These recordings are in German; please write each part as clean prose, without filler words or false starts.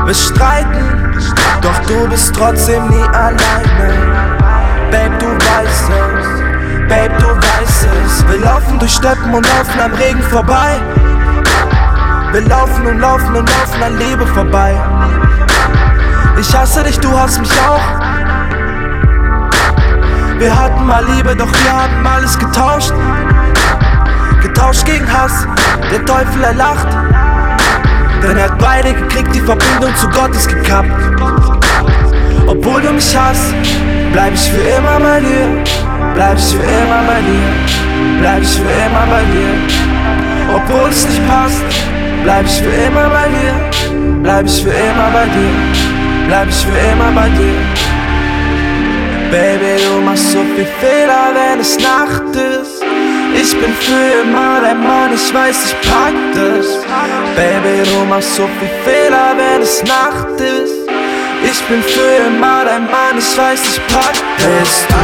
Wir streiten, doch du bist trotzdem nie alleine. Babe, du weißt es, Babe, du weißt es. Wir laufen durch Steppen und laufen am Regen vorbei. Wir laufen und laufen und laufen an Liebe vorbei. Ich hasse dich, du hasst mich auch. Wir hatten mal Liebe, doch wir haben alles getauscht. Getauscht gegen Hass, der Teufel er lacht. Denn er hat beide gekriegt, die Verbindung zu Gott ist gekappt. Obwohl du mich hasst, bleib ich für immer bei dir. Bleib ich für immer bei dir. Bleib ich für immer bei dir. Obwohl es nicht passt, bleib ich für immer bei dir. Bleib ich für immer bei dir. Bleib ich für immer bei dir. Baby, du machst so viel Fehler, wenn es Nacht ist. Ich bin für immer dein Mann, ich weiß, ich pack das. Baby, du machst so viel Fehler, wenn es Nacht ist. Ich bin für immer dein Mann, ich weiß, ich pack das. Bist du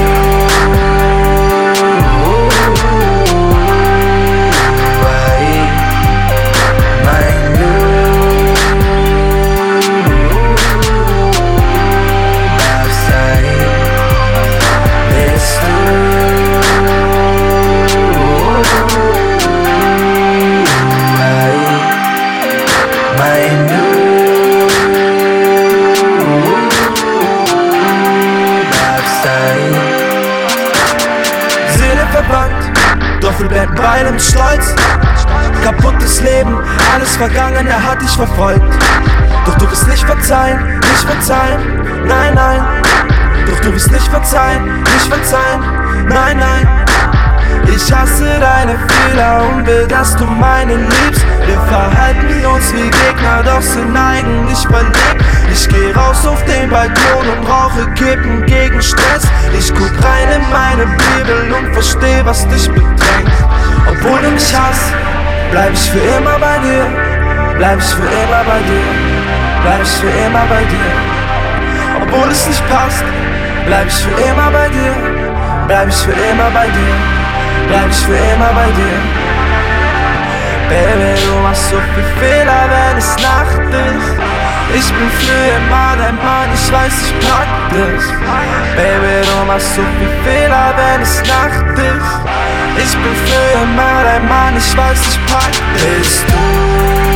doch wir bleiben beide mit Stolz. Kaputtes Leben, alles Vergangene hat dich verfolgt. Doch du wirst nicht verzeihen, nein, nein. Doch du wirst nicht verzeihen, nein, nein. Ich hasse deine Fehler und will, dass du meine liebst. Wir verhalten uns wie Gegner, doch sind eigentlich verliebt. Ich geh raus auf den Balkon und rauche Kippen gegen Stress. Ich guck rein in meine Bibel und versteh, was dich bedrängt. Obwohl du mich hasst, bleib ich für immer bei dir. Bleib ich für immer bei dir. Bleib ich für immer bei dir. Obwohl es nicht passt, bleib ich für immer bei dir. Bleib ich für immer bei dir. Bleib ich für immer bei dir. Baby, du machst so viel Fehler, wenn es Nacht ist. Ich bin für immer dein Mann, ich weiß, ich pack das. Baby, du machst so viel Fehler, wenn es Nacht ist. Ich bin für immer dein Mann, ich weiß, ich pack das. Bist du